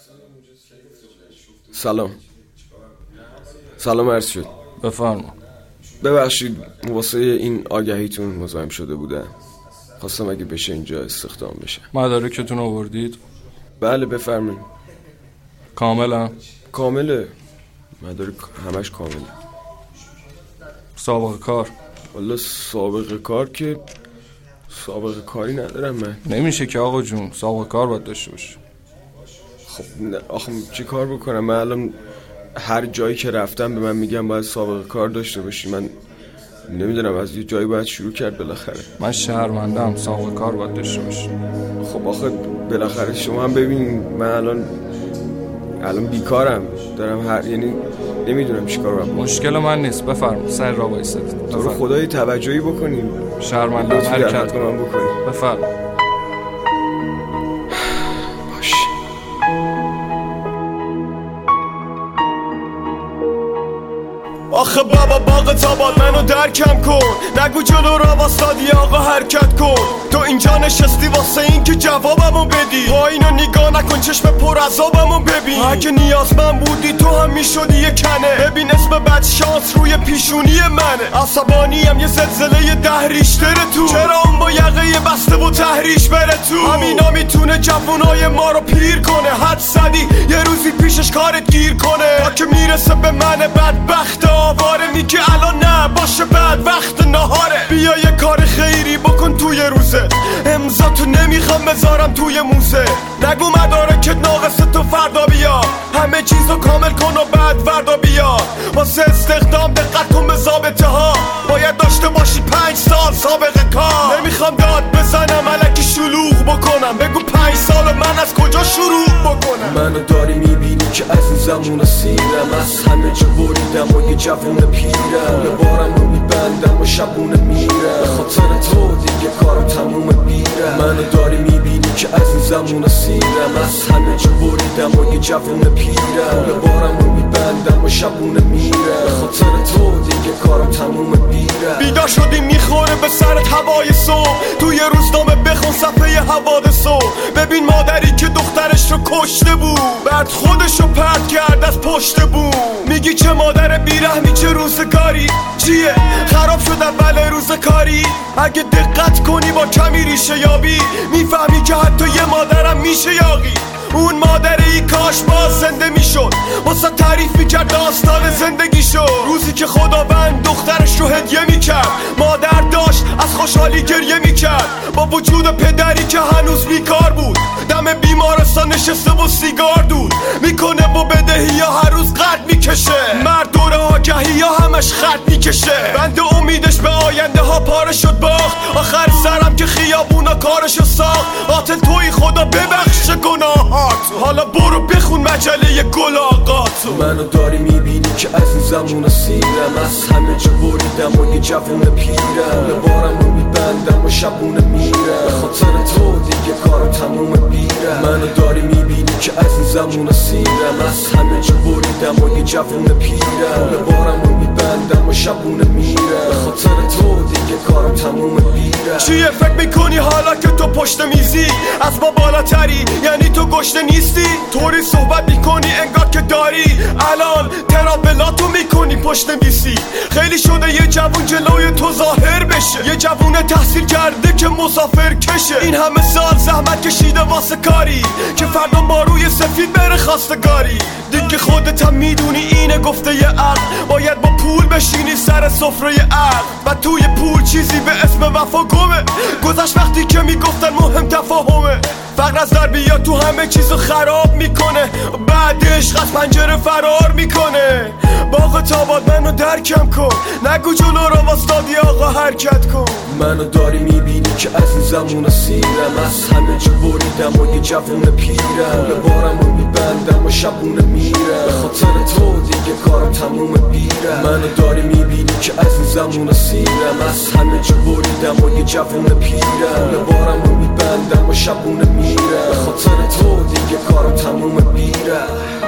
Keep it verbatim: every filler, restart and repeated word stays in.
سلام سلام عرض شد. بفرما. ببخشید واسه این آگهیتون مزاحم شده بودم. خواستم اگه بشه اینجا استخدام بشه. مدارکتون آوردید؟ بله بفرمایید. کاملا؟ کامله، مدارک همش کامله. سابقه کار؟ والا سابقه کار که سابقه کاری ندارم من. نمیشه که آقا جون، سابقه کار باید داشته باشی. خب نه آخه چی کار بکنم؟ من الان هر جایی که رفتم به من میگم باید سابقه کار داشته باشی. من نمیدونم، از یه جایی باید شروع کرد بالاخره. من شهروندم، سابقه کار باید داشته باشی. خب آخه بالاخره شما هم ببین من الان الان بیکارم، دارم هر یعنی نمیدونم چیکار کنم. مشکل من نیست، بفرم سر را وایسید. تو رو خدای توجهی بکنیم. شرمندم، حرکت کنم بکنیم. بفرم. باش. آخه بابا باغ تاباد منو درکم کن، نگو جلو را واسادی آقا حرکت کن. تو اینجا نشستی واسه این که جوابمو بدی، با اینو نگاه نکن چشم پر عذابمو ببین. اگه نیازمند بودی تو هم میشدی یه کنه. ببین اسم بد شانس روی پیشونی منه. عصبانیم یه زلزله ده ریشتر تو، چرا اون با یقه بسته و تحریش بره تو. همینا میتونه جوونای ما رو پیر کنه. حد زدی یه روزی پیشش کارت گیر کنه، تا که میرسه به من بدبخت آواره. میگه الان نه باشه بعد وقت نهاره. بیا یه کار خیری بکن توی روزه، امضا تو نمیخوام بذارم توی موزه. نگو مدارکت ناقصه تو فردا بیا، همه چیزو کامل کن و بعد وردا بیا. واسه استخدام دقت کن به ضابطه ها، باید داشته باشی پنج سال سابقه کار. نمیخوام داد بزنم الکی شلوغ بکنم، بگو پنج سال من از کجا شروع بکنم. منو داری میبینی که عزیزم و سیرم، از همه جا بریدم و یه جوون پیرم. یه بارم رو میبندم و شبونه میرم، به خاطر تو دیگه کارم تموم بیرم. منو داری میبینی که عزیزم و سیرم، از همه جا بریدم و یه جوون پیرم. یه بارم رو میبندم و شبونه میرم، به خاطر تو دیگه کارم تموم بیرم. بیدار شدی میخوره به سرت هوای صبح، توی روزنامه بخون صفحه حوادثو. ببین مادری که دخترش رو کشته بود، بعد خودش رو پرت کرد از پشت بوم. میگی چه مادر بیرحمی چه روزگاری، چیه خراب شد اول روز کاری. اگه دقت کنی با کمی ریشه یابی، میفهمی که حتی یه مادرم میشه یاغی. اون مادری کاش باز زنده میشد، واسه تعریف میکرد داستان زندگی شد. روزی که خداوند دخترش رو هدیه میکرد، مادر داشت از خوشحالی گریه میکرد. با وجود پدری که هنوز بیکار بود، دم بیمارستان نشسته و سیگار دود میکنه و بدهی ها هر روز قد میکشه. مرد دور آگهی ها همش خط میکشه، بند امیدش به آینده ها پاره شد باخت. آخر سرم که خیابونا کارشو ساخت. قاتل توی خدا ببخش گناهات، حالا برو بخون مجله گل آقاتو. منو داری میبینی که عزیزم و سیرم، از همه جا بریدم و یه جوون پیرم. یه بارم رو میبندم و شبونه میرم، به خاطر تو دیگه کارم تموم بیرم. منو داری میبینی که عزیزم و سیرم، از همه جا بریدم و یه جوون پیرم. یه بارم رو میبندم و شبونه میرم، به خاطر تو دیگه کارم تموم بیرم. چیه فکر میکنی حالا که تو پشت میزی از ما بالاتری، یعنی تو گشته نیستی؟ طوری صحبت میکنی انگار که داری الان ترابلاتو میکنی پشت میسی. خیلی شده یه جوون جلوی تو ظاهر بشه، یه جوون تحصیل کرده که مسافر کشه. این همه سال زحمت کشیده واسه کاری که فردا ما روی سفید بره خواستگاری. دیگه خودت هم میدونی اینه گفته یه عقل، باید با پول بشینی سر سفره عقل. و توی پول چیزی به اسم وفا گمه، گذشت وقتی که میگفتن مهم تفاهمه. فقر از در بیا تو همه چیزو خراب میکنه، بعدش از پنجره فرار میکنه. باغ تاباد منو درکم کن، نگو جلو را واسطادی آقا حرکت کن. منو داری میبینی که عزیزم و سیرم، از همه جا بریدم و یه جوون پیرم. یه بارم رو میبندم و شبونه میرم، به خاطر تو دیگه کارم تموم بیرم. منو داری میبینی که عزیزم و سیرم، از همه جا بریدم و یه جوون پیرم. یه بارم رو میبندم و شبونه میرم، به خاطر تو دیگه کارم تموم بیرم.